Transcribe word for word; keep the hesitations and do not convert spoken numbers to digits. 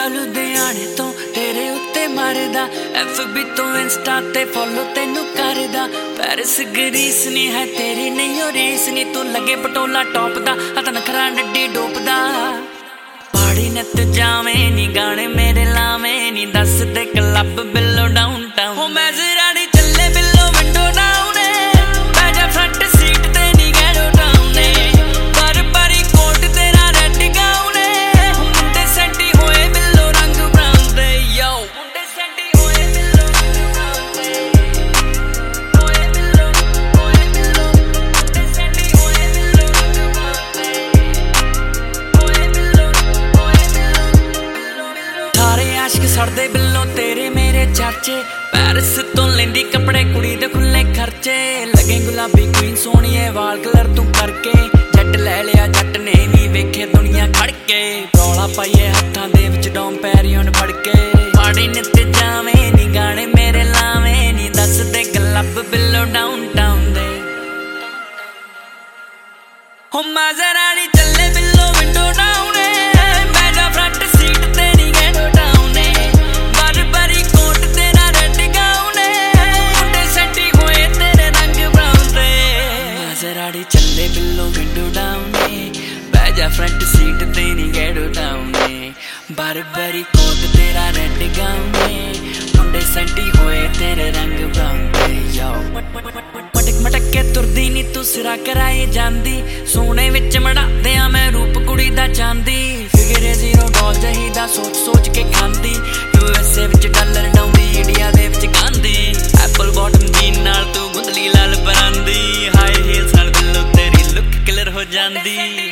लुधियाने तो तेरे उत्ते मारदा, एफ बी तो इंस्टा ते फॉलो तेनू करदा। पैरिस ग्रीस नी है तेरी नहीं ओ रीस नी, तू लगे पटोला टॉप दा हथ नखरा नड्डी डोपदा। पहाड़ी नित जावे नी गाने मेरे लावे नी, दस दे क्लब बिलो डाउन टाउन। हो मैं जरा नी चले बिलो विंडो डाउन, बैजा फ्रंट सीट ते नी गैरो डाउन। पर परी कोट तेरा रेड गाउन, मुंडे सेंटी होए बिलो रंग ब्राउन दे। यो मुंडे सेंटी होए बिलो रंग ब्राउन दे, होए बिलो होए बिलो मुंडे सेंटी होए बिलो रंग ब्राउन दे, होए बिलो होए बिलो। सारे आशिक सड़दे बिलो तेरे मेरे चाचे, पैरिस तो लेंदी कपड़े कुड़ी दे खुले खर्चे। लगे गुलाबी क्वीन सोहणीए वाल कलर तू करके, जट लै लिया जट ने भी वेखे दुनिया खड़के। रौला पाइए हत्थां दे विच डोम पैरियन फड़ के, पाड़ी नित जावे नी गाने मेरे लावे नी, दस दे क्लब बिलो डाउन टाउन दे। हो माजरा नी चले बिलो विंडो डाउन, बैजा फ्रंट सीट ते नी गैडो डाउन। बार बारी कोट तेरा रेड गाउन, मुंडे सेंटी होए तेरे रंग ब्राउन दे। माजरा नी चले बिलो विंडो डाउन, बैजा फ्रंट सीट ते नी गैडो डाउन। बार बारी कोट तेरा रेड गाउन, मुंडे सेंटी होए तेरे रंग ब्राउन दे। यो मटक मटक के तुरदी नी तू सिरा कराए जांदी, सोने विच मड़ादिया मैं रूप कुड़ी दा चांदी। फिगरे जीरो डॉल जहीदा सोच सोच के खांदी, यूएसए विच डॉलर डाउंदी इंडिया दे विच गांधी। एप्पल बॉटम जीन नाल तू गुंदली लाल परांदी, हाई हील्स नाल बिल्लो तेरी लुक क्लियर हो जांदी।